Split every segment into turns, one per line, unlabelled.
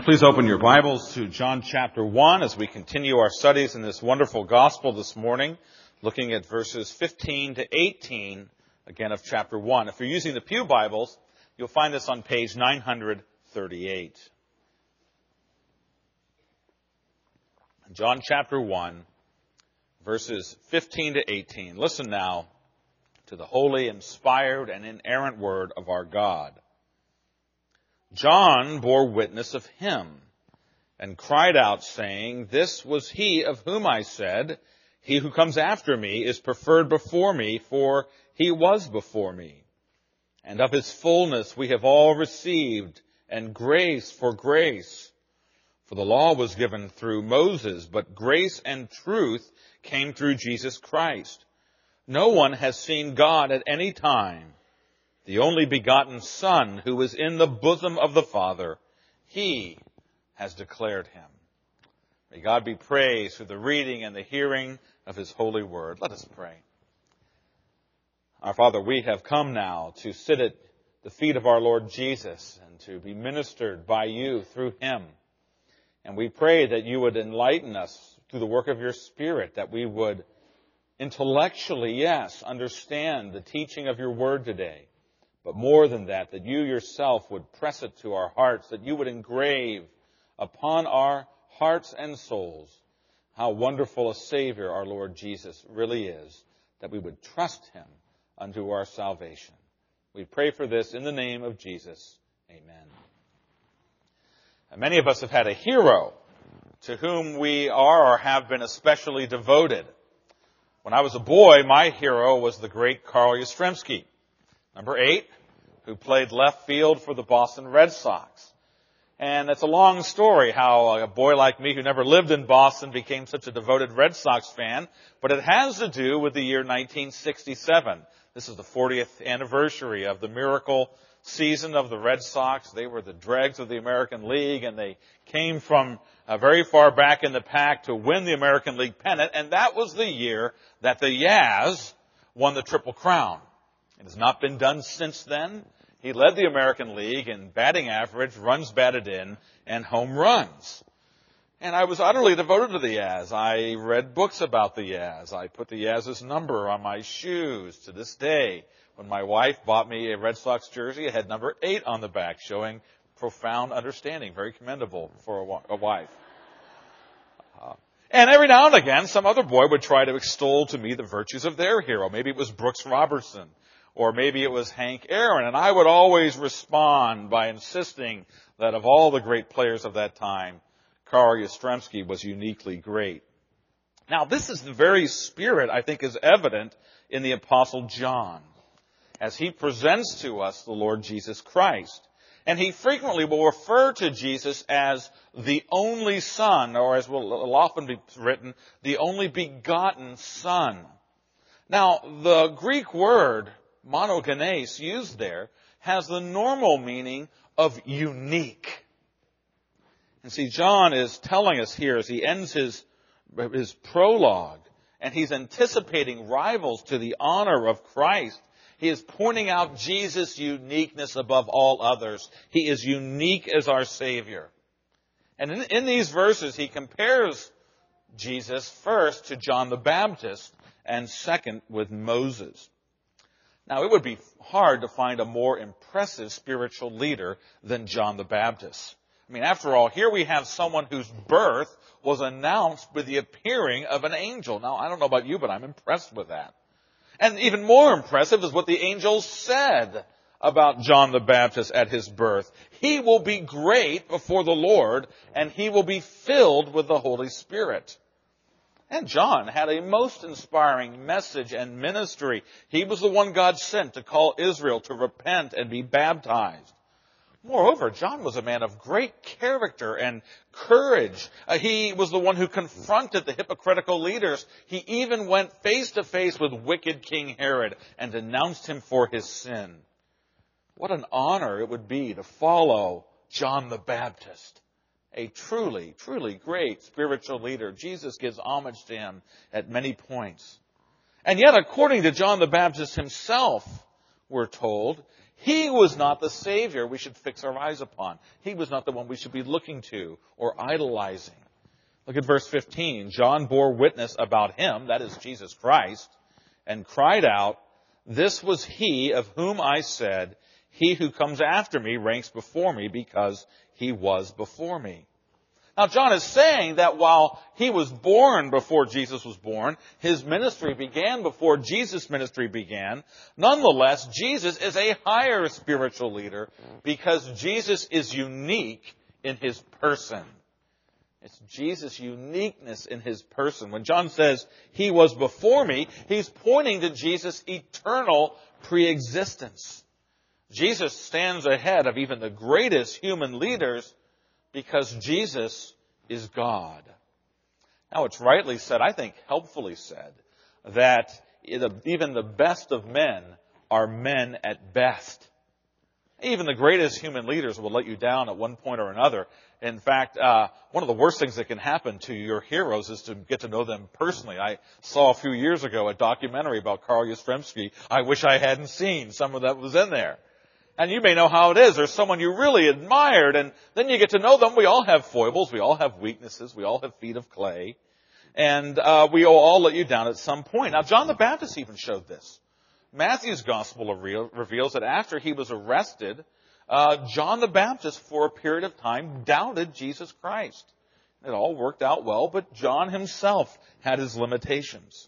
Please open your Bibles to John chapter 1 as we continue our studies in this wonderful gospel this morning, looking at verses 15 to 18, again of chapter 1. If you're using the Pew Bibles, you'll find this on page 938. John chapter 1, verses 15 to 18. Listen now to the holy, inspired, and inerrant word of our God. John bore witness of him and cried out, saying, "This was he of whom I said, 'He who comes after me is preferred before me, for he was before me.' And of his fullness we have all received, and grace for grace. For the law was given through Moses, but grace and truth came through Jesus Christ. No one has seen God at any time. The only begotten Son, who is in the bosom of the Father, he has declared him." May God be praised through the reading and the hearing of his holy word. Let us pray. Our Father, we have come now to sit at the feet of our Lord Jesus and to be ministered by you through him. And we pray that you would enlighten us through the work of your Spirit, that we would intellectually, yes, understand the teaching of your word today. But more than that, that you yourself would press it to our hearts, that you would engrave upon our hearts and souls how wonderful a Savior our Lord Jesus really is, that we would trust him unto our salvation. We pray for this in the name of Jesus. Amen. And many of us have had a hero to whom we are or have been especially devoted. When I was a boy, my hero was the great Carl Yastrzemski, number 8, who played left field for the Boston Red Sox. And it's a long story how a boy like me who never lived in Boston became such a devoted Red Sox fan, but it has to do with the year 1967. This is the 40th anniversary of the miracle season of the Red Sox. They were the dregs of the American League, and they came from very far back in the pack to win the American League pennant, and that was the year that the Yaz won the Triple Crown. It has not been done since then. He led the American League in batting average, runs batted in, and home runs. And I was utterly devoted to the Yaz. I read books about the Yaz. I put the Yaz's number on my shoes. To this day, when my wife bought me a Red Sox jersey, it had number 8 on the back, showing profound understanding. Very commendable for a wife. And every now and again, some other boy would try to extol to me the virtues of their hero. Maybe it was Brooks Robertson, or maybe it was Hank Aaron. And I would always respond by insisting that of all the great players of that time, Carl Yastrzemski was uniquely great. Now, this is the very spirit, I think, is evident in the Apostle John, as he presents to us the Lord Jesus Christ. And he frequently will refer to Jesus as the only Son, or as will often be written, the only begotten Son. Now, the Greek word monogenes used there has the normal meaning of unique. And see, John is telling us here as he ends his prologue, and he's anticipating rivals to the honor of Christ. He is pointing out Jesus' uniqueness above all others. He is unique as our Savior. And in these verses, he compares Jesus first to John the Baptist and second with Moses. Now, it would be hard to find a more impressive spiritual leader than John the Baptist. I mean, after all, here we have someone whose birth was announced with the appearing of an angel. Now, I don't know about you, but I'm impressed with that. And even more impressive is what the angels said about John the Baptist at his birth. He will be great before the Lord, and he will be filled with the Holy Spirit. And John had a most inspiring message and ministry. He was the one God sent to call Israel to repent and be baptized. Moreover, John was a man of great character and courage. He was the one who confronted the hypocritical leaders. He even went face to face with wicked King Herod and denounced him for his sin. What an honor it would be to follow John the Baptist, a truly, truly great spiritual leader. Jesus gives homage to him at many points. And yet, according to John the Baptist himself, we're told, He was not the Savior we should fix our eyes upon. He was not the one we should be looking to or idolizing. Look at verse 15. John bore witness about him, that is Jesus Christ, and cried out, "This was he of whom I said, he who comes after me ranks before me because he was before me." Now, John is saying that while he was born before Jesus was born, his ministry began before Jesus' ministry began, nonetheless, Jesus is a higher spiritual leader because Jesus is unique in his person. It's Jesus' uniqueness in his person. When John says, he was before me, he's pointing to Jesus' eternal preexistence. Jesus stands ahead of even the greatest human leaders because Jesus is God. Now, it's rightly said, I think helpfully said, that even the best of men are men at best. Even the greatest human leaders will let you down at one point or another. In fact, one of the worst things that can happen to your heroes is to get to know them personally. I saw a few years ago a documentary about Carl Yastrzemski. I wish I hadn't seen some of that was in there. And you may know how it is. There's someone you really admired, and then you get to know them. We all have foibles. We all have weaknesses. We all have feet of clay. And we will all let you down at some point. Now, John the Baptist even showed this. Matthew's gospel reveals that after he was arrested, John the Baptist, for a period of time, doubted Jesus Christ. It all worked out well, but John himself had his limitations.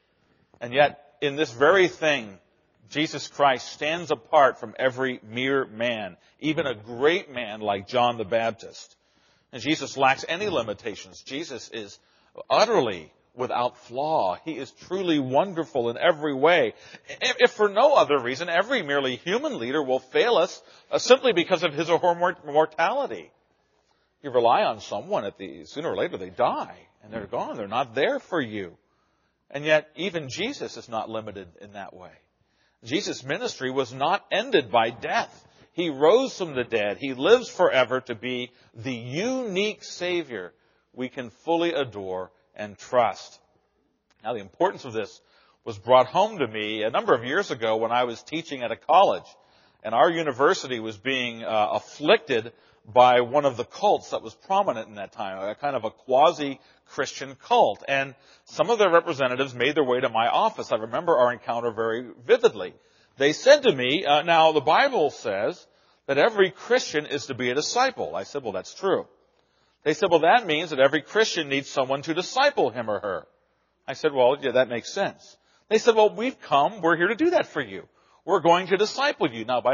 And yet, in this very thing, Jesus Christ stands apart from every mere man, even a great man like John the Baptist. And Jesus lacks any limitations. Jesus is utterly without flaw. He is truly wonderful in every way. If for no other reason, every merely human leader will fail us simply because of his or her mortality. You rely on someone, sooner or later they die, and they're gone. They're not there for you. And yet, even Jesus is not limited in that way. Jesus' ministry was not ended by death. He rose from the dead. He lives forever to be the unique Savior we can fully adore and trust. Now, the importance of this was brought home to me a number of years ago when I was teaching at a college, and our university was being afflicted by one of the cults that was prominent in that time, a kind of a quasi-Christian cult. And some of their representatives made their way to my office. I remember our encounter very vividly. They said to me, now the Bible says that every Christian is to be a disciple. I said, well, that's true. They said, well, that means that every Christian needs someone to disciple him or her. I said, well, yeah, that makes sense. They said, well, we're here to do that for you. We're going to disciple you. Now,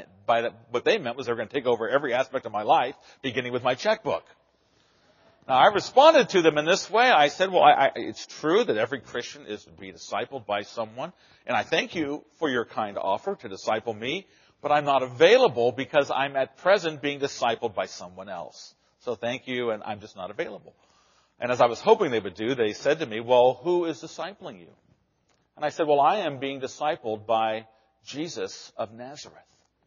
what they meant was they were going to take over every aspect of my life, beginning with my checkbook. Now, I responded to them in this way. I said, well, it's true that every Christian is to be discipled by someone, and I thank you for your kind offer to disciple me, but I'm not available because I'm at present being discipled by someone else. So thank you, and I'm just not available. And as I was hoping they would do, they said to me, well, who is discipling you? And I said, well, I am being discipled by Jesus of Nazareth.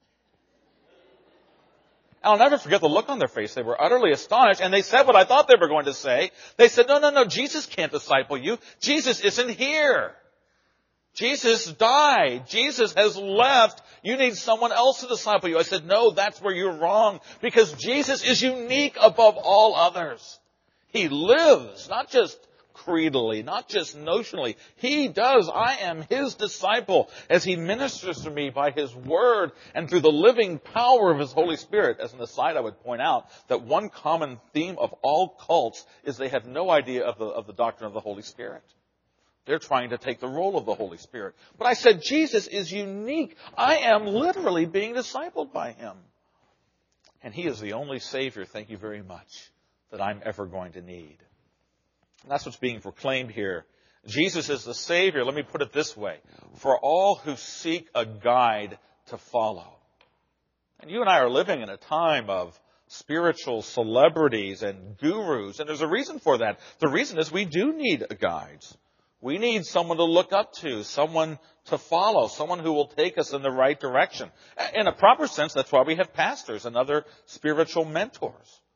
And I'll never forget the look on their face. They were utterly astonished, and they said what I thought they were going to say. They said, no, Jesus can't disciple you. Jesus isn't here. Jesus died. Jesus has left. You need someone else to disciple you. I said, no, that's where you're wrong, because Jesus is unique above all others. He lives, not just creedally, not just notionally. He does. I am his disciple as he ministers to me by his word and through the living power of his Holy Spirit. As an aside, I would point out that one common theme of all cults is they have no idea of the doctrine of the Holy Spirit. They're trying to take the role of the Holy Spirit. But I said, Jesus is unique. I am literally being discipled by him. And he is the only Savior, thank you very much, that I'm ever going to need. And that's what's being proclaimed here. Jesus is the Savior, let me put it this way, for all who seek a guide to follow. And you and I are living in a time of spiritual celebrities and gurus, and there's a reason for that. The reason is we do need guides. We need someone to look up to, someone to follow, someone who will take us in the right direction. In a proper sense, that's why we have pastors and other spiritual mentors.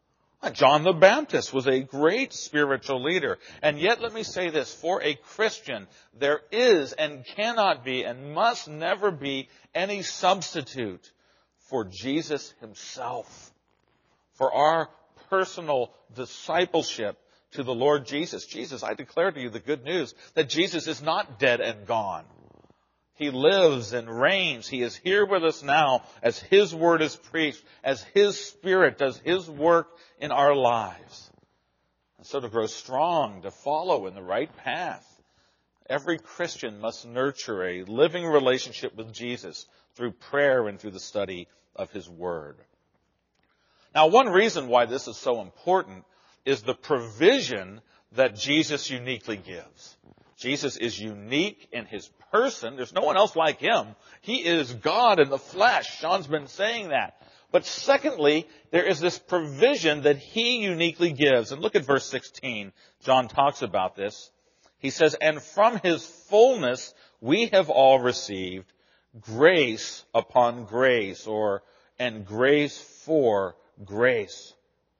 John the Baptist was a great spiritual leader. And yet, let me say this, for a Christian, there is and cannot be and must never be any substitute for Jesus himself, for our personal discipleship to the Lord Jesus. Jesus, I declare to you the good news that Jesus is not dead and gone. He lives and reigns. He is here with us now as his word is preached, as his Spirit does his work in our lives. And so to grow strong, to follow in the right path, every Christian must nurture a living relationship with Jesus through prayer and through the study of his word. Now, one reason why this is so important is the provision that Jesus uniquely gives. Jesus is unique in his person. There's no one else like him. He is God in the flesh. John's been saying that. But secondly, there is this provision that he uniquely gives. And look at verse 16. John talks about this. He says, and from his fullness we have all received grace upon grace, and grace for grace.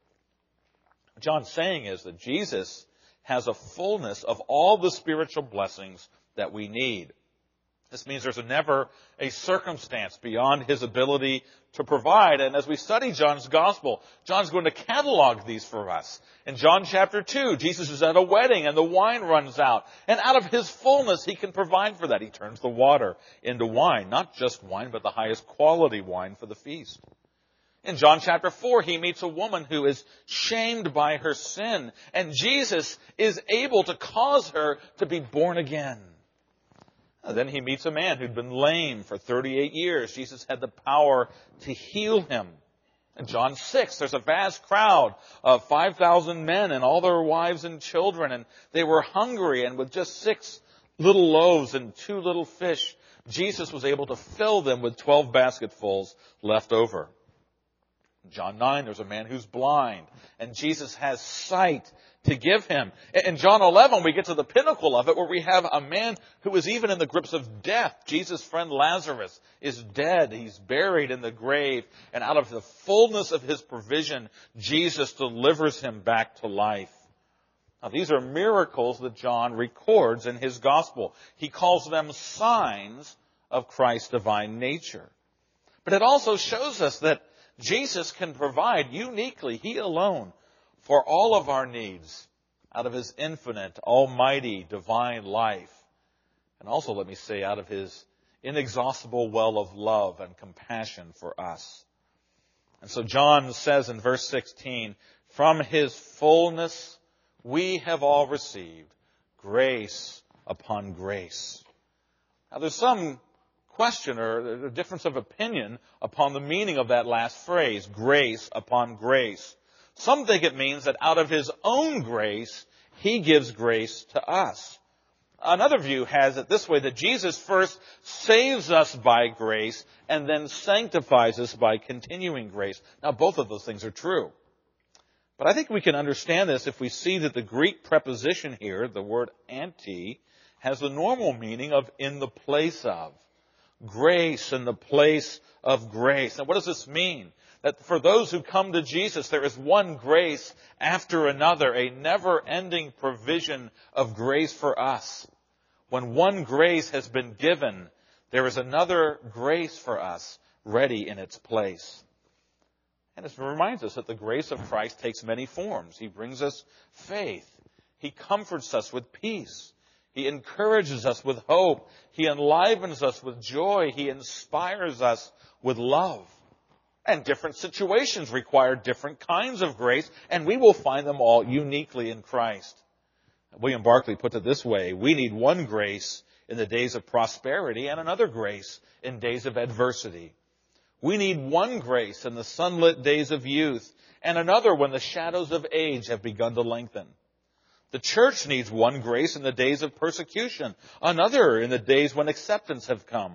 What John's saying is that Jesus has a fullness of all the spiritual blessings that we need. This means there's never a circumstance beyond his ability to provide. And as we study John's gospel, John's going to catalog these for us. In John chapter 2, Jesus is at a wedding and the wine runs out. And out of his fullness, he can provide for that. He turns the water into wine. Not just wine, but the highest quality wine for the feast. In John chapter 4, he meets a woman who is shamed by her sin, and Jesus is able to cause her to be born again. And then he meets a man who'd been lame for 38 years. Jesus had the power to heal him. In John 6, there's a vast crowd of 5,000 men and all their wives and children, and they were hungry, and with just 6 little loaves and 2 little fish, Jesus was able to fill them with 12 basketfuls left over. In John 9, there's a man who's blind, and Jesus has sight to give him. In John 11, we get to the pinnacle of it, where we have a man who is even in the grips of death. Jesus' friend Lazarus is dead. He's buried in the grave, and out of the fullness of his provision, Jesus delivers him back to life. Now, these are miracles that John records in his gospel. He calls them signs of Christ's divine nature. But it also shows us that Jesus can provide uniquely, he alone, for all of our needs out of his infinite, almighty, divine life. And also, let me say, out of his inexhaustible well of love and compassion for us. And so John says in verse 16, from his fullness we have all received grace upon grace. Now, there's some question or a difference of opinion upon the meaning of that last phrase, grace upon grace. Some think it means that out of his own grace, he gives grace to us. Another view has it this way, that Jesus first saves us by grace and then sanctifies us by continuing grace. Now, both of those things are true. But I think we can understand this if we see that the Greek preposition here, the word anti, has the normal meaning of in the place of. Grace in the place of grace. Now, what does this mean? That for those who come to Jesus, there is one grace after another, a never-ending provision of grace for us. When one grace has been given, there is another grace for us ready in its place. And it reminds us that the grace of Christ takes many forms. He brings us faith. He comforts us with peace. He encourages us with hope. He enlivens us with joy. He inspires us with love. And different situations require different kinds of grace, and we will find them all uniquely in Christ. William Barclay put it this way, we need one grace in the days of prosperity and another grace in days of adversity. We need one grace in the sunlit days of youth and another when the shadows of age have begun to lengthen. The church needs one grace in the days of persecution, another in the days when acceptance have come.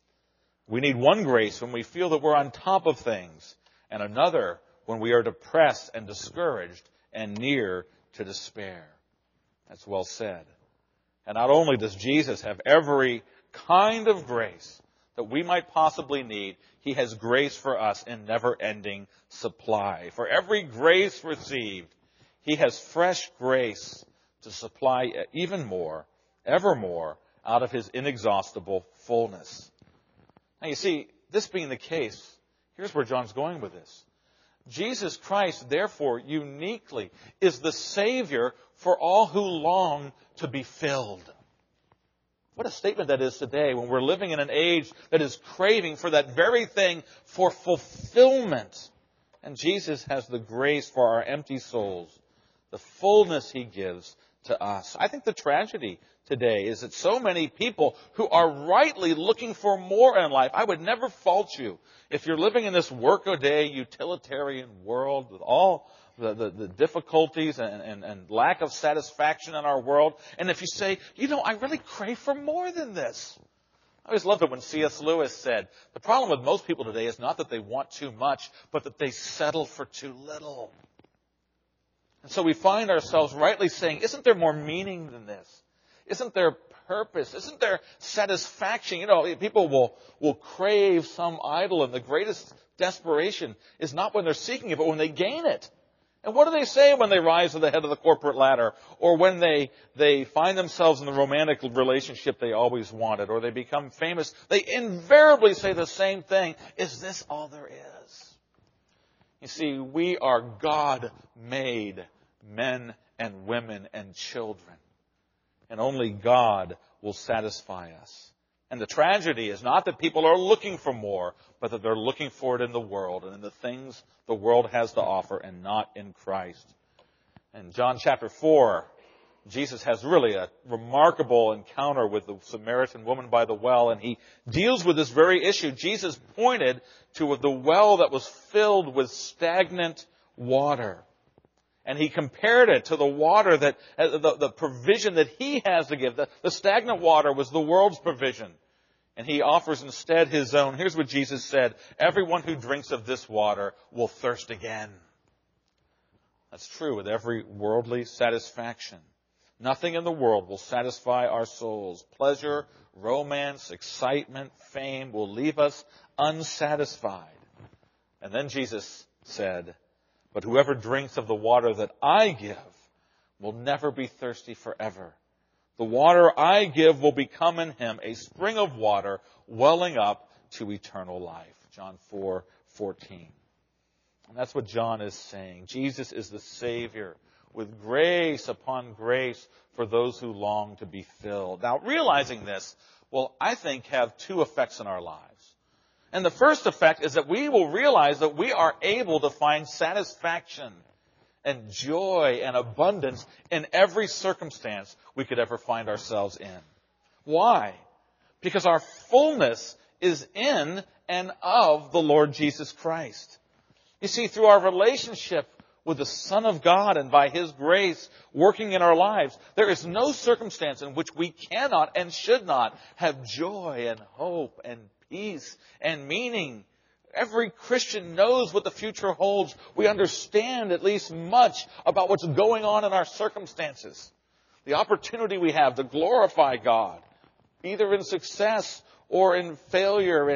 We need one grace when we feel that we're on top of things, and another when we are depressed and discouraged and near to despair. That's well said. And not only does Jesus have every kind of grace that we might possibly need, He has grace for us in never-ending supply. For every grace received, He has fresh grace to supply even more, evermore, out of His inexhaustible fullness. Now you see, this being the case, here's where John's going with this. Jesus Christ, therefore, uniquely is the Savior for all who long to be filled. What a statement that is today when we're living in an age that is craving for that very thing, for fulfillment. And Jesus has the grace for our empty souls, the fullness He gives to us. I think the tragedy today is that so many people who are rightly looking for more in life, I would never fault you if you're living in this workaday utilitarian world with all the difficulties and lack of satisfaction in our world. And if you say, I really crave for more than this. I always loved it when C.S. Lewis said, the problem with most people today is not that they want too much, but that they settle for too little. And so we find ourselves rightly saying, isn't there more meaning than this? Isn't there purpose? Isn't there satisfaction? People will crave some idol, and the greatest desperation is not when they're seeking it, but when they gain it. And what do they say when they rise to the head of the corporate ladder? Or when they find themselves in the romantic relationship they always wanted, or they become famous? They invariably say the same thing. Is this all there is? You see, we are God-made men and women and children. And only God will satisfy us. And the tragedy is not that people are looking for more, but that they're looking for it in the world and in the things the world has to offer and not in Christ. In John chapter 4, Jesus has really a remarkable encounter with the Samaritan woman by the well, and He deals with this very issue. Jesus pointed to the well that was filled with stagnant water. And He compared it to the water that, the provision that He has to give. The stagnant water was the world's provision. And He offers instead His own. Here's what Jesus said. Everyone who drinks of this water will thirst again. That's true with every worldly satisfaction. Nothing in the world will satisfy our souls. Pleasure, romance, excitement, fame will leave us unsatisfied. And then Jesus said, but whoever drinks of the water that I give will never be thirsty forever. The water I give will become in him a spring of water welling up to eternal life. John 4:14. And that's what John is saying. Jesus is the Savior with grace upon grace for those who long to be filled. Now, realizing this will, I think, have two effects in our lives. And the first effect is that we will realize that we are able to find satisfaction and joy and abundance in every circumstance we could ever find ourselves in. Why? Because our fullness is in and of the Lord Jesus Christ. You see, through our relationship with the Son of God and by His grace working in our lives, there is no circumstance in which we cannot and should not have joy and hope and peace and meaning. Every Christian knows what the future holds. We understand at least much about what's going on in our circumstances. The opportunity we have to glorify God, either in success or in failure,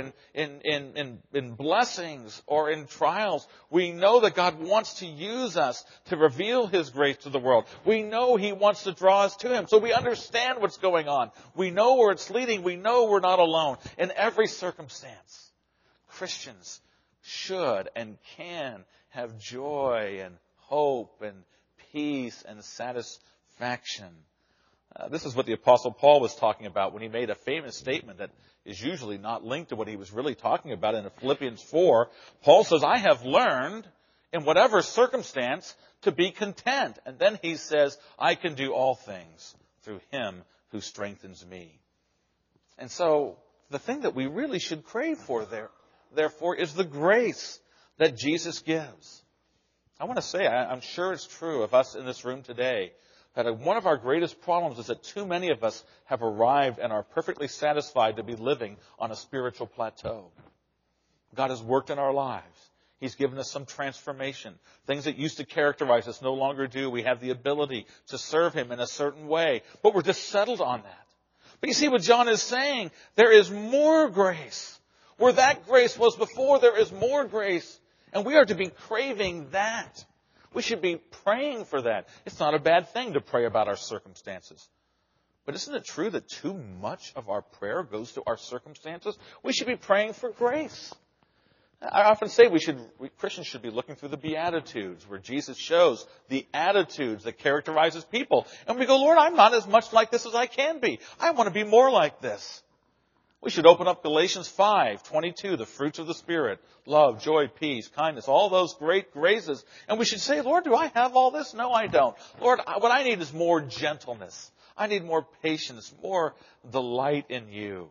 in blessings or in trials. We know that God wants to use us to reveal His grace to the world. We know He wants to draw us to Him. So we understand what's going on. We know where it's leading. We know we're not alone. In every circumstance, Christians should and can have joy and hope and peace and satisfaction. This is what the Apostle Paul was talking about when he made a famous statement that is usually not linked to what he was really talking about in Philippians 4. Paul says, I have learned in whatever circumstance to be content. And then he says, I can do all things through Him who strengthens me. And so the thing that we really should crave for therefore, is the grace that Jesus gives. I want to say, I'm sure it's true of us in this room today, that one of our greatest problems is that too many of us have arrived and are perfectly satisfied to be living on a spiritual plateau. God has worked in our lives. He's given us some transformation. Things that used to characterize us no longer do. We have the ability to serve Him in a certain way. But we're just settled on that. But you see what John is saying? There is more grace. Where that grace was before, there is more grace. And we are to be craving that. We should be praying for that. It's not a bad thing to pray about our circumstances. But isn't it true that too much of our prayer goes to our circumstances? We should be praying for grace. I often say Christians should be looking through the Beatitudes, where Jesus shows the attitudes that characterize His people. And we go, Lord, I'm not as much like this as I can be. I want to be more like this. We should open up Galatians 5:22, the fruits of the Spirit, love, joy, peace, kindness, all those great graces. And we should say, Lord, do I have all this? No, I don't. Lord, what I need is more gentleness. I need more patience, more delight in you,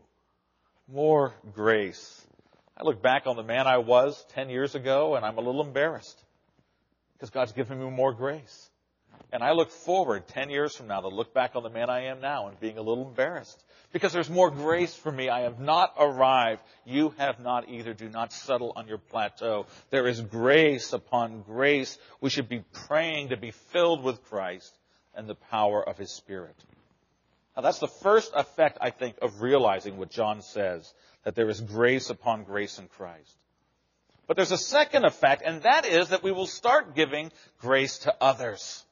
more grace. I look back on the man I was 10 years ago, and I'm a little embarrassed because God's given me more grace. And I look forward 10 years from now to look back on the man I am now and being a little embarrassed because there's more grace for me. I have not arrived. You have not either. Do not settle on your plateau. There is grace upon grace. We should be praying to be filled with Christ and the power of His Spirit. Now, that's the first effect, I think, of realizing what John says, that there is grace upon grace in Christ. But there's a second effect, and that is that we will start giving grace to others.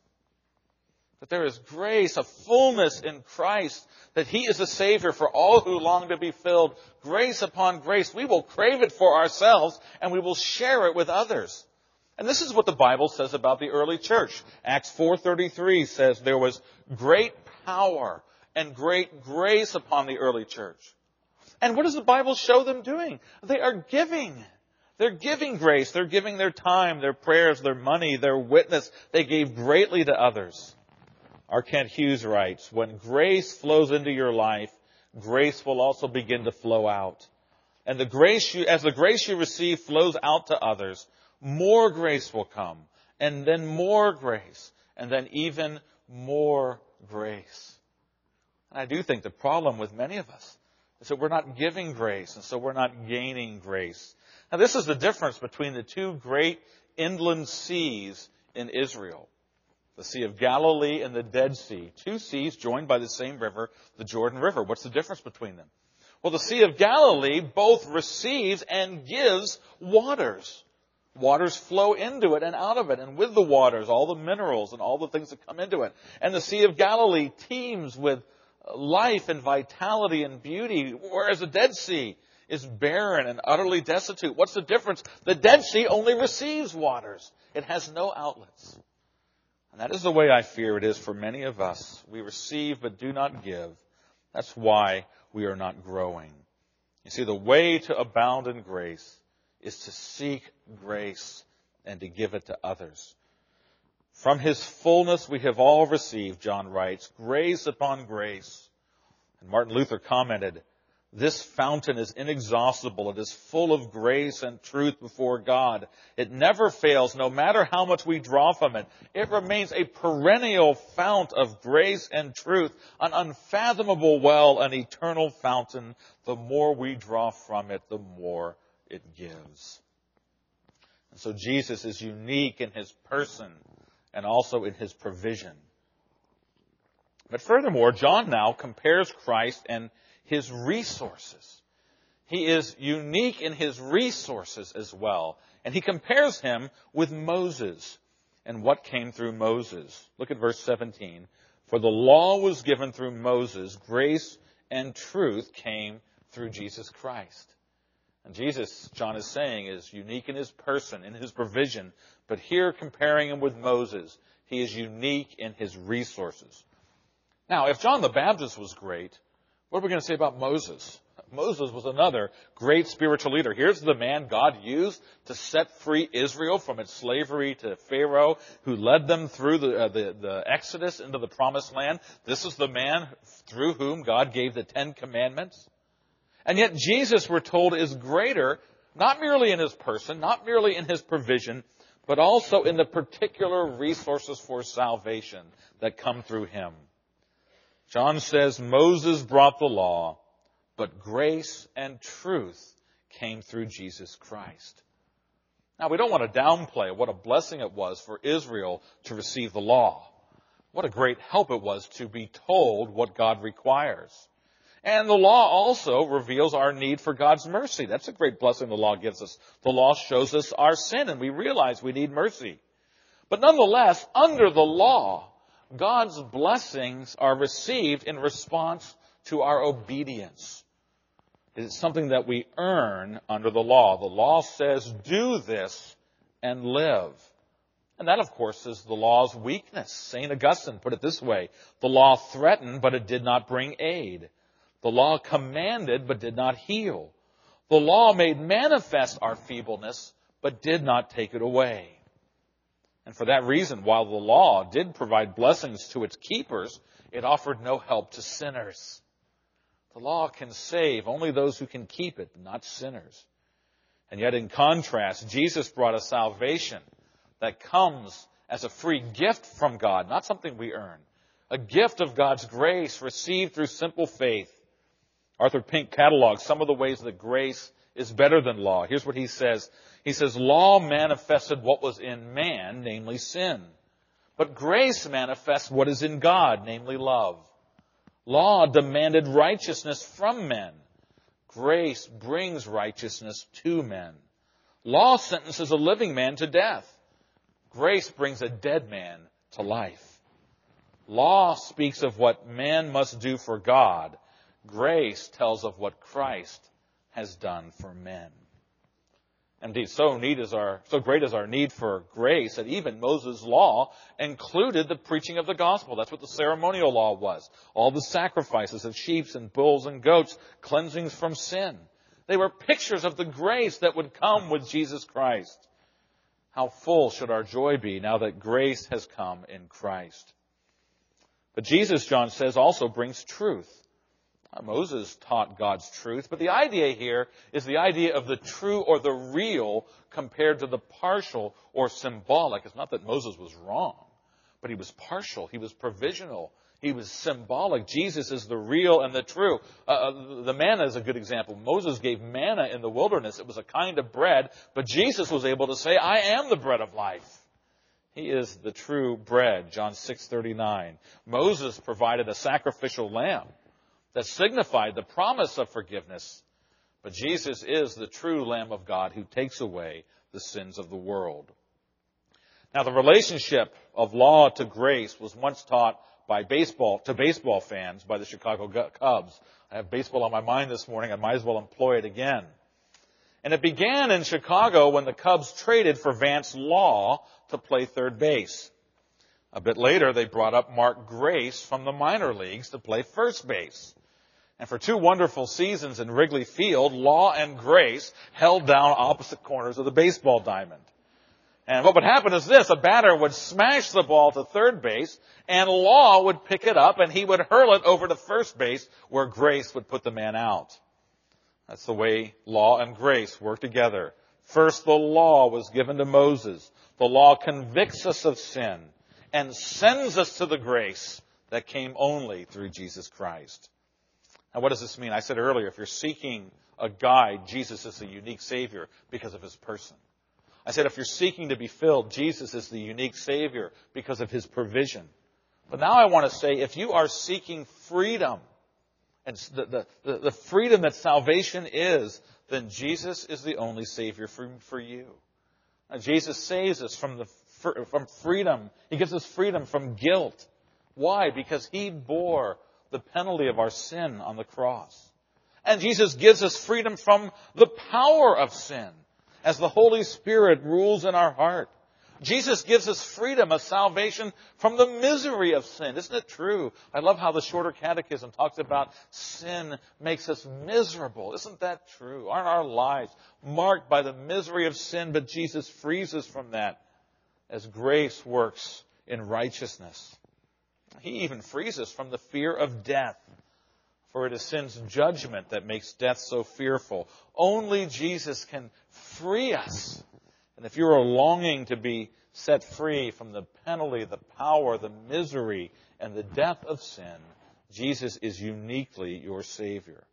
That there is grace, a fullness in Christ, that He is a Savior for all who long to be filled. Grace upon grace. We will crave it for ourselves, and we will share it with others. And this is what the Bible says about the early church. Acts 4:33 says there was great power and great grace upon the early church. And what does the Bible show them doing? They are giving. They're giving grace. They're giving their time, their prayers, their money, their witness. They gave greatly to others. R. Kent Hughes writes, when grace flows into your life, grace will also begin to flow out. And as the grace you receive flows out to others, more grace will come. And then more grace. And then even more grace. And I do think the problem with many of us is that we're not giving grace, and so we're not gaining grace. Now, this is the difference between the two great inland seas in Israel, the Sea of Galilee and the Dead Sea. Two seas joined by the same river, the Jordan River. What's the difference between them? Well, the Sea of Galilee both receives and gives waters. Waters flow into it and out of it, and with the waters, all the minerals and all the things that come into it. And the Sea of Galilee teems with life and vitality and beauty, whereas the Dead Sea is barren and utterly destitute. What's the difference? The Dead Sea only receives waters. It has no outlets. And that is the way I fear it is for many of us. We receive but do not give. That's why we are not growing. You see, the way to abound in grace is to seek grace and to give it to others. From His fullness we have all received, John writes, grace upon grace. And Martin Luther commented, this fountain is inexhaustible. It is full of grace and truth before God. It never fails, no matter how much we draw from it. It remains a perennial fount of grace and truth, an unfathomable well, an eternal fountain. The more we draw from it, the more it gives. And so Jesus is unique in His person and also in His provision. But furthermore, John now compares Christ and His resources. He is unique in His resources as well. And he compares Him with Moses and what came through Moses. Look at verse 17. For the law was given through Moses, grace and truth came through Jesus Christ. And Jesus, John is saying, is unique in His person, in His provision. But here, comparing Him with Moses, He is unique in His resources. Now, if John the Baptist was great, what are we going to say about Moses? Moses was another great spiritual leader. Here's the man God used to set free Israel from its slavery to Pharaoh, who led them through the Exodus into the Promised Land. This is the man through whom God gave the 10 Commandments. And yet Jesus, we're told, is greater, not merely in His person, not merely in His provision, but also in the particular resources for salvation that come through Him. John says Moses brought the law, but grace and truth came through Jesus Christ. Now, we don't want to downplay what a blessing it was for Israel to receive the law. What a great help it was to be told what God requires. And the law also reveals our need for God's mercy. That's a great blessing the law gives us. The law shows us our sin, and we realize we need mercy. But nonetheless, under the law, God's blessings are received in response to our obedience. It is something that we earn under the law. The law says, do this and live. And that, of course, is the law's weakness. St. Augustine put it this way: the law threatened, but it did not bring aid. The law commanded, but did not heal. The law made manifest our feebleness, but did not take it away. And for that reason, while the law did provide blessings to its keepers, it offered no help to sinners. The law can save only those who can keep it, but not sinners. And yet, in contrast, Jesus brought a salvation that comes as a free gift from God, not something we earn. A gift of God's grace received through simple faith. Arthur Pink catalogs some of the ways that grace is better than law. Here's what he says. He says, law manifested what was in man, namely sin. But grace manifests what is in God, namely love. Law demanded righteousness from men. Grace brings righteousness to men. Law sentences a living man to death. Grace brings a dead man to life. Law speaks of what man must do for God. Grace tells of what Christ has done for men. Indeed, so great is our need for grace that even Moses' law included the preaching of the gospel. That's what the ceremonial law was. All the sacrifices of sheep and bulls and goats, cleansings from sin. They were pictures of the grace that would come with Jesus Christ. How full should our joy be now that grace has come in Christ? But Jesus, John says, also brings truth. Moses taught God's truth, but the idea here is the idea of the true or the real compared to the partial or symbolic. It's not that Moses was wrong, but he was partial. He was provisional. He was symbolic. Jesus is the real and the true. The manna is a good example. Moses gave manna in the wilderness. It was a kind of bread, but Jesus was able to say, I am the bread of life. He is the true bread, John 6:39. Moses provided a sacrificial lamb that signified the promise of forgiveness. But Jesus is the true Lamb of God who takes away the sins of the world. Now, the relationship of law to grace was once taught by baseball fans by the Chicago Cubs. I have baseball on my mind this morning. I might as well employ it again. And it began in Chicago when the Cubs traded for Vance Law to play third base. A bit later, they brought up Mark Grace from the minor leagues to play first base. And for 2 wonderful seasons in Wrigley Field, Law and Grace held down opposite corners of the baseball diamond. And what would happen is this: a batter would smash the ball to third base, and Law would pick it up, and he would hurl it over to first base, where Grace would put the man out. That's the way law and grace work together. First, the law was given to Moses. The law convicts us of sin and sends us to the grace that came only through Jesus Christ. Now, what does this mean? I said earlier, if you're seeking a guide, Jesus is the unique Savior because of His person. I said if you're seeking to be filled, Jesus is the unique Savior because of His provision. But now I want to say, if you are seeking freedom, and the freedom that salvation is, then Jesus is the only Savior for you. Now, Jesus saves us from freedom. He gives us freedom from guilt. Why? Because He bore the penalty of our sin on the cross. And Jesus gives us freedom from the power of sin as the Holy Spirit rules in our heart. Jesus gives us freedom of salvation from the misery of sin. Isn't it true? I love how the Shorter Catechism talks about sin makes us miserable. Isn't that true? Aren't our lives marked by the misery of sin? But Jesus frees us from that as grace works in righteousness. He even frees us from the fear of death. For it is sin's judgment that makes death so fearful. Only Jesus can free us. And if you are longing to be set free from the penalty, the power, the misery, and the death of sin, Jesus is uniquely your Savior.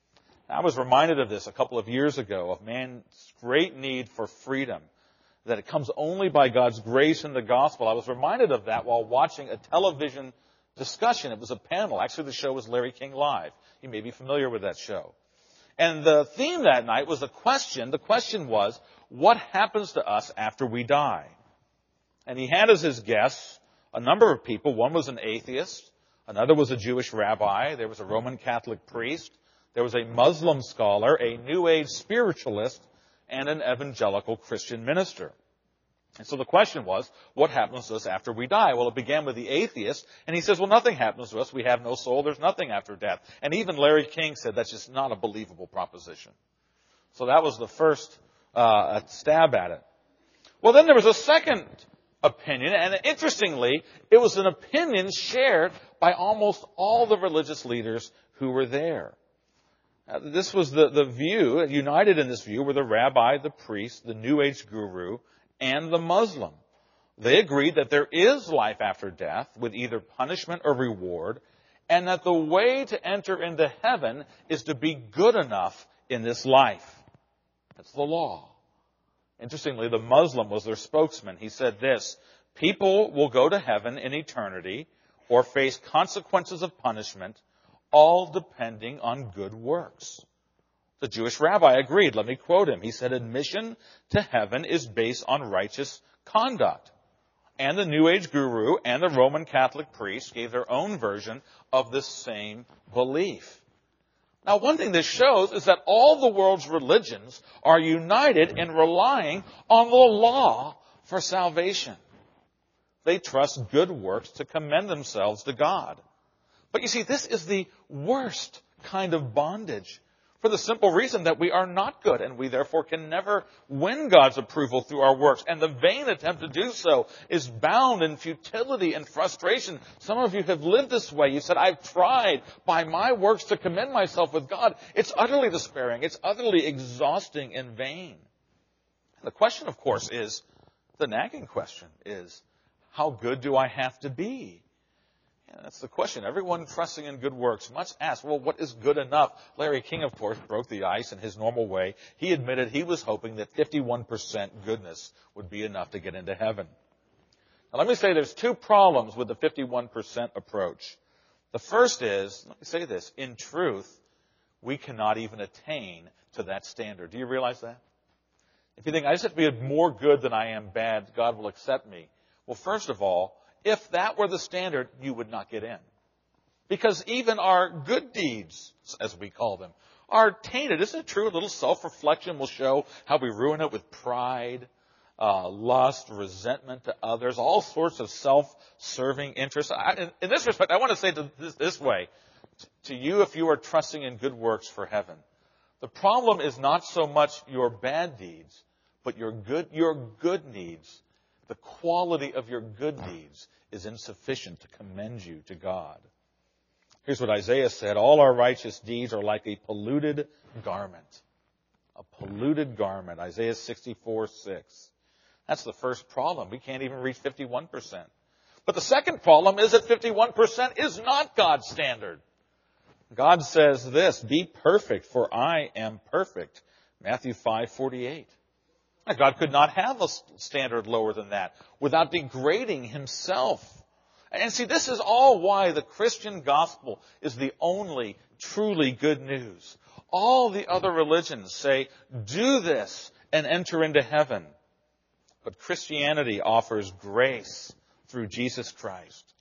I was reminded of this a couple of years ago, of man's great need for freedom, that it comes only by God's grace in the gospel. I was reminded of that while watching a television discussion. It was a panel. Actually, the show was Larry King Live. You may be familiar with that show. And the theme that night was a question. The question was, what happens to us after we die? And he had as his guests a number of people. One was an atheist. Another was a Jewish rabbi. There was a Roman Catholic priest. There was a Muslim scholar, a New Age spiritualist, and an evangelical Christian minister. And so the question was, what happens to us after we die? Well, it began with the atheist, and he says, well, nothing happens to us. We have no soul. There's nothing after death. And even Larry King said that's just not a believable proposition. So that was the first stab at it. Well, then there was a second opinion, and interestingly, it was an opinion shared by almost all the religious leaders who were there. This was the view, united in this view were the rabbi, the priest, the New Age guru, and the Muslim. They agreed that there is life after death with either punishment or reward, and that the way to enter into heaven is to be good enough in this life. That's the law. Interestingly, the Muslim was their spokesman. He said this, people will go to heaven in eternity or face consequences of punishment, all depending on good works. The Jewish rabbi agreed. Let me quote him. He said, admission to heaven is based on righteous conduct. And the New Age guru and the Roman Catholic priest gave their own version of this same belief. Now, one thing this shows is that all the world's religions are united in relying on the law for salvation. They trust good works to commend themselves to God. But you see, this is the worst kind of bondage for the simple reason that we are not good and we therefore can never win God's approval through our works. And the vain attempt to do so is bound in futility and frustration. Some of you have lived this way. You said, I've tried by my works to commend myself with God. It's utterly despairing. It's utterly exhausting and vain. The question, of course, is, the nagging question is, how good do I have to be? That's the question. Everyone trusting in good works must ask, well, what is good enough? Larry King, of course, broke the ice in his normal way. He admitted he was hoping that 51% goodness would be enough to get into heaven. Now, let me say there's two problems with the 51% approach. The first is, let me say this, in truth, we cannot even attain to that standard. Do you realize that? If you think, I just have to be more good than I am bad, God will accept me. Well, first of all, if that were the standard, you would not get in. Because even our good deeds, as we call them, are tainted. Isn't it true? A little self-reflection will show how we ruin it with pride, lust, resentment to others, all sorts of self-serving interests. In this respect, I want to say this way to you if you are trusting in good works for heaven. The problem is not so much your bad deeds, but your good needs. The quality of your good deeds is insufficient to commend you to God. Here's what Isaiah said. All our righteous deeds are like a polluted garment. A polluted garment. Isaiah 64:6. That's the first problem. We can't even reach 51%. But the second problem is that 51% is not God's standard. God says this, be perfect, for I am perfect. Matthew 5:48. God could not have a standard lower than that without degrading himself. And see, this is all why the Christian gospel is the only truly good news. All the other religions say, do this and enter into heaven. But Christianity offers grace through Jesus Christ.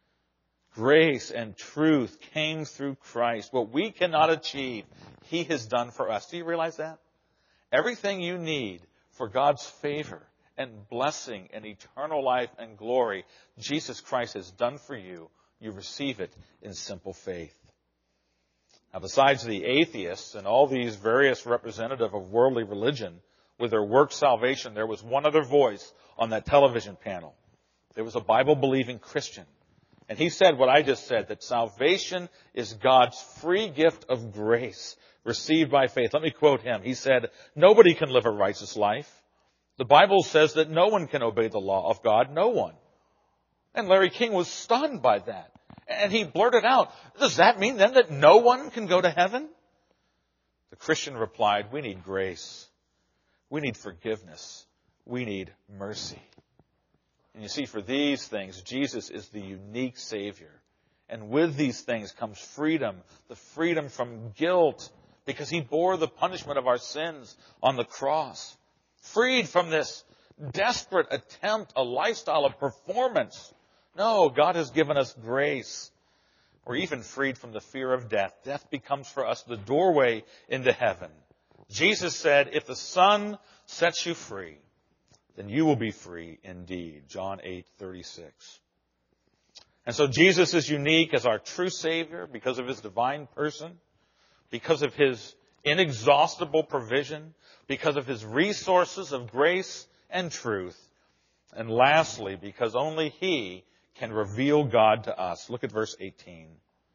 Grace and truth came through Christ. What we cannot achieve, he has done for us. Do you realize that? Everything you need for God's favor and blessing and eternal life and glory, Jesus Christ has done for you. You receive it in simple faith. Now, besides the atheists and all these various representatives of worldly religion, with their work salvation, there was one other voice on that television panel. There was a Bible-believing Christian. And he said what I just said, that salvation is God's free gift of grace received by faith. Let me quote him. He said, nobody can live a righteous life. The Bible says that no one can obey the law of God. No one. And Larry King was stunned by that. And he blurted out, does that mean then that no one can go to heaven? The Christian replied, we need grace. We need forgiveness. We need mercy. And you see, for these things, Jesus is the unique Savior. And with these things comes freedom, the freedom from guilt, because he bore the punishment of our sins on the cross. Freed from this desperate attempt, a lifestyle of performance. No, God has given us grace. We're even freed from the fear of death. Death becomes for us the doorway into heaven. Jesus said, if the Son sets you free, then you will be free indeed. John 8:36. And so Jesus is unique as our true Savior because of his divine person, because of his inexhaustible provision, because of his resources of grace and truth, and lastly, because only he can reveal God to us. Look at verse 18.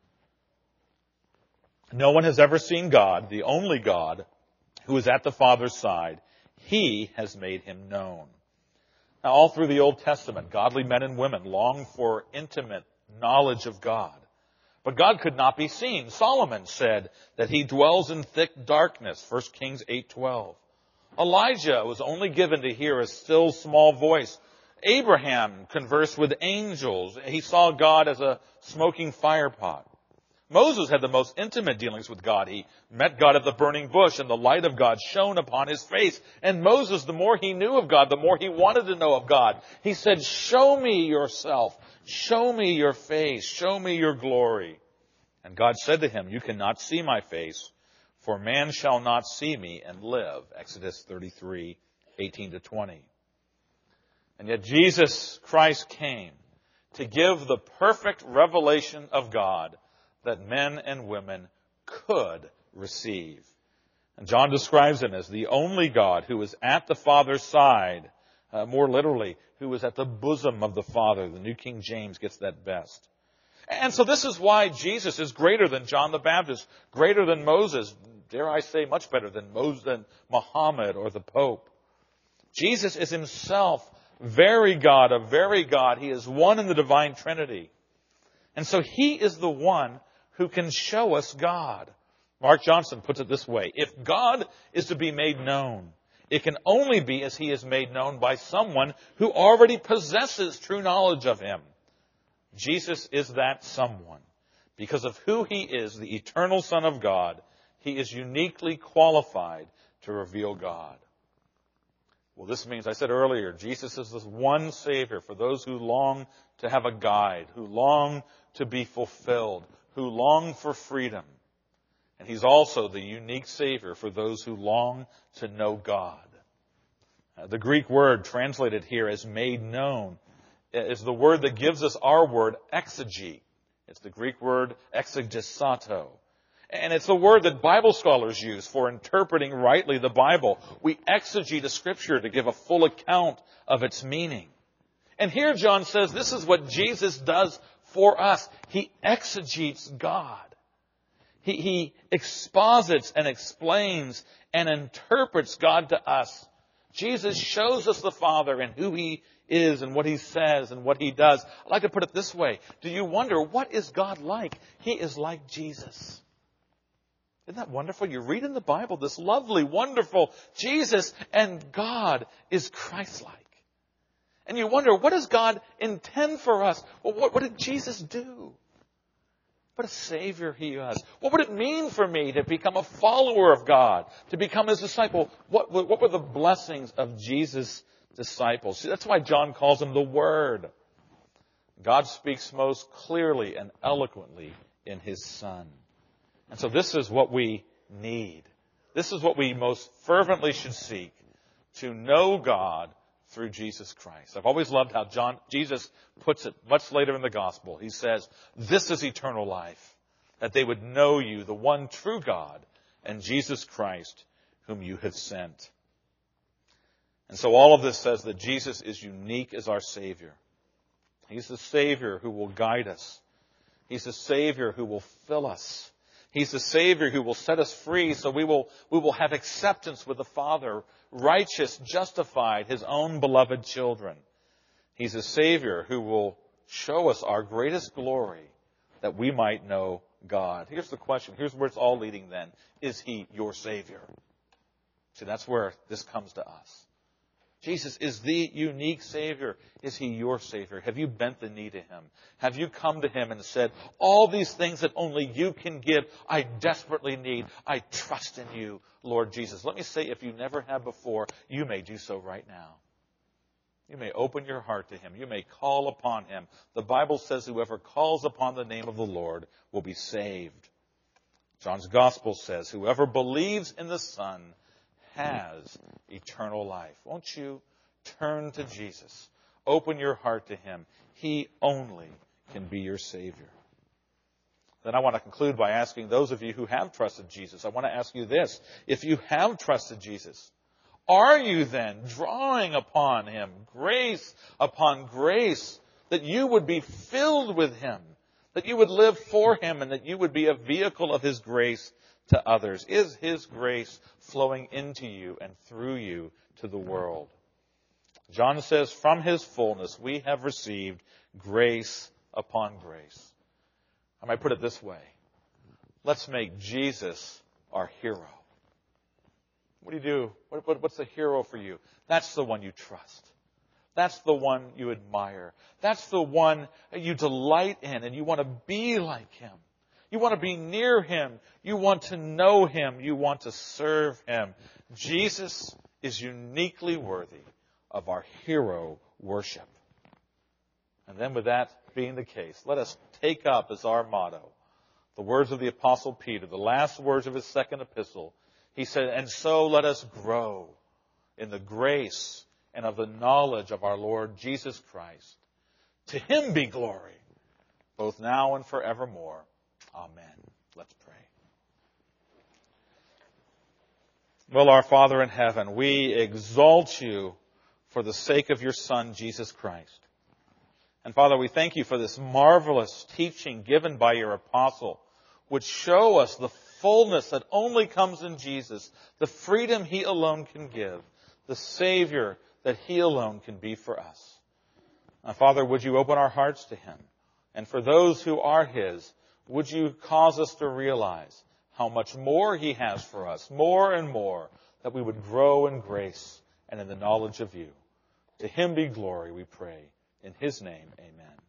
No one has ever seen God, the only God, who is at the Father's side. He has made him known. Now, all through the Old Testament, godly men and women longed for intimate knowledge of God. But God could not be seen. Solomon said that he dwells in thick darkness, 1 Kings 8:12. Elijah was only given to hear a still small voice. Abraham conversed with angels. He saw God as a smoking firepot. Moses had the most intimate dealings with God. He met God at the burning bush, and the light of God shone upon his face. And Moses, the more he knew of God, the more he wanted to know of God. He said, show me yourself. Show me your face. Show me your glory. And God said to him, you cannot see my face, for man shall not see me and live. Exodus 33:18-20. And yet Jesus Christ came to give the perfect revelation of God that men and women could receive. And John describes him as the only God who is at the Father's side, more literally, who is at the bosom of the Father. The New King James gets that best. And so this is why Jesus is greater than John the Baptist, greater than Moses, dare I say much better than Moses, than Muhammad or the Pope. Jesus is himself very God, a very God. He is one in the divine Trinity. And so he is the one who can show us God. Mark Johnson puts it this way: if God is to be made known, it can only be as he is made known by someone who already possesses true knowledge of him. Jesus is that someone. Because of who he is, the eternal Son of God, he is uniquely qualified to reveal God. Well, this means, I said earlier, Jesus is this one Savior for those who long to have a guide, who long to be fulfilled, who long for freedom. And he's also the unique Savior for those who long to know God. The Greek word translated here as made known is the word that gives us our word exegete. It's the Greek word exegesato. And it's the word that Bible scholars use for interpreting rightly the Bible. We exegete a scripture to give a full account of its meaning. And here John says this is what Jesus does for us. He exegetes God. He exposits and explains and interprets God to us. Jesus shows us the Father and who he is and what he says and what he does. I'd like to put it this way. Do you wonder, what is God like? He is like Jesus. Isn't that wonderful? You read in the Bible this lovely, wonderful Jesus, and God is Christ-like. And you wonder, what does God intend for us? Well, what did Jesus do? What a Savior he is. What would it mean for me to become a follower of God, to become his disciple? What were the blessings of Jesus' disciples? See, that's why John calls him the Word. God speaks most clearly and eloquently in his Son. And so this is what we need. This is what we most fervently should seek, to know God through Jesus Christ. I've always loved how Jesus puts it much later in the gospel. He says, this is eternal life, that they would know you, the one true God, and Jesus Christ, whom you have sent. And so all of this says that Jesus is unique as our Savior. He's the Savior who will guide us. He's the Savior who will fill us. He's the Savior who will set us free so we will have acceptance with the Father, righteous, justified, his own beloved children. He's a Savior who will show us our greatest glory that we might know God. Here's the question. Here's where it's all leading then. Is he your Savior? See, that's where this comes to us. Jesus is the unique Savior. Is He your Savior? Have you bent the knee to Him? Have you come to Him and said, all these things that only you can give, I desperately need. I trust in you, Lord Jesus. Let me say, if you never have before, you may do so right now. You may open your heart to Him. You may call upon Him. The Bible says whoever calls upon the name of the Lord will be saved. John's Gospel says, whoever believes in the Son has eternal life. Won't you turn to Jesus? Open your heart to Him. He only can be your Savior. Then I want to conclude by asking those of you who have trusted Jesus, I want to ask you this. If you have trusted Jesus, are you then drawing upon Him grace upon grace, that you would be filled with Him, that you would live for Him, and that you would be a vehicle of His grace to others? Is His grace flowing into you and through you to the world? John says, from His fullness we have received grace upon grace. I might put it this way. Let's make Jesus our hero. What do you do? What's a hero for you? That's the one you trust. That's the one you admire. That's the one you delight in, and you want to be like Him. You want to be near Him. You want to know Him. You want to serve Him. Jesus is uniquely worthy of our hero worship. And then with that being the case, let us take up as our motto the words of the Apostle Peter, the last words of his second epistle. He said, and so let us grow in the grace and of the knowledge of our Lord Jesus Christ. To Him be glory, both now and forevermore. Amen. Let's pray. Well, our Father in heaven, we exalt You for the sake of Your Son, Jesus Christ. And Father, we thank You for this marvelous teaching given by Your apostle, which show us the fullness that only comes in Jesus, the freedom He alone can give, the Savior that He alone can be for us. Now, Father, would You open our hearts to Him? And for those who are His, would You cause us to realize how much more He has for us, more and more, that we would grow in grace and in the knowledge of You. To Him be glory, we pray. In His name, amen.